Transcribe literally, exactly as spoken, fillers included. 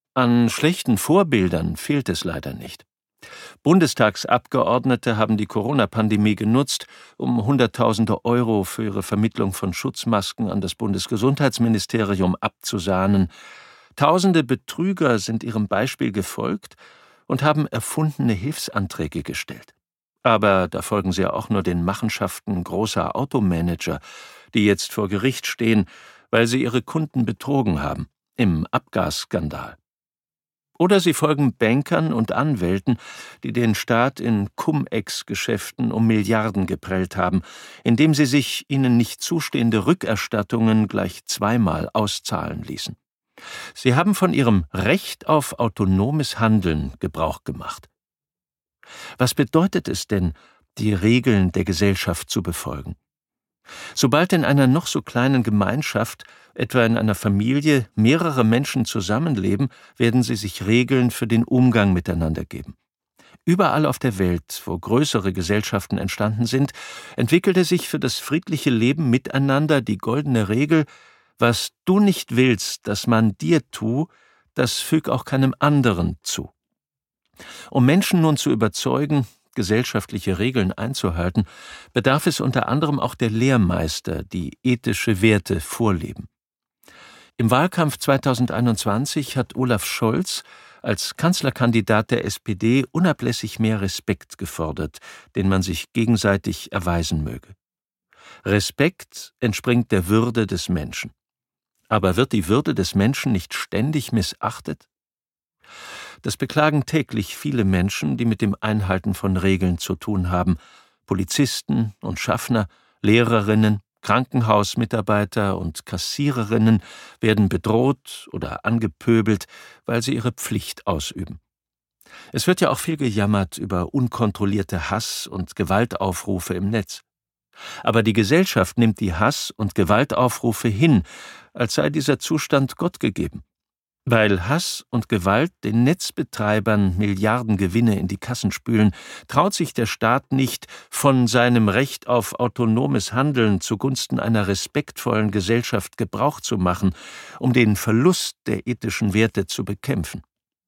An schlechten Vorbildern fehlt es leider nicht. Bundestagsabgeordnete haben die Corona-Pandemie genutzt, um Hunderttausende Euro für ihre Vermittlung von Schutzmasken an das Bundesgesundheitsministerium abzusahnen. Tausende Betrüger sind ihrem Beispiel gefolgt und haben erfundene Hilfsanträge gestellt. Aber da folgen sie ja auch nur den Machenschaften großer Automanager, die jetzt vor Gericht stehen, weil sie ihre Kunden betrogen haben, im Abgasskandal. Oder sie folgen Bankern und Anwälten, die den Staat in Cum-Ex-Geschäften um Milliarden geprellt haben, indem sie sich ihnen nicht zustehende Rückerstattungen gleich zweimal auszahlen ließen. Sie haben von ihrem Recht auf autonomes Handeln Gebrauch gemacht. Was bedeutet es denn, die Regeln der Gesellschaft zu befolgen? Sobald in einer noch so kleinen Gemeinschaft, etwa in einer Familie, mehrere Menschen zusammenleben, werden sie sich Regeln für den Umgang miteinander geben. Überall auf der Welt, wo größere Gesellschaften entstanden sind, entwickelte sich für das friedliche Leben miteinander die goldene Regel: Was du nicht willst, dass man dir tu, das füg auch keinem anderen zu. Um Menschen nun zu überzeugen, gesellschaftliche Regeln einzuhalten, bedarf es unter anderem auch der Lehrmeister, die ethische Werte vorleben. Im Wahlkampf zweitausendeinundzwanzig hat Olaf Scholz als Kanzlerkandidat der S P D unablässig mehr Respekt gefordert, den man sich gegenseitig erweisen möge. Respekt entspringt der Würde des Menschen. Aber wird die Würde des Menschen nicht ständig missachtet? Das beklagen täglich viele Menschen, die mit dem Einhalten von Regeln zu tun haben. Polizisten und Schaffner, Lehrerinnen, Krankenhausmitarbeiter und Kassiererinnen werden bedroht oder angepöbelt, weil sie ihre Pflicht ausüben. Es wird ja auch viel gejammert über unkontrollierte Hass- und Gewaltaufrufe im Netz. Aber die Gesellschaft nimmt die Hass- und Gewaltaufrufe hin, als sei dieser Zustand Gott gegeben. Weil Hass und Gewalt den Netzbetreibern Milliardengewinne in die Kassen spülen, traut sich der Staat nicht, von seinem Recht auf autonomes Handeln zugunsten einer respektvollen Gesellschaft Gebrauch zu machen, um den Verlust der ethischen Werte zu bekämpfen.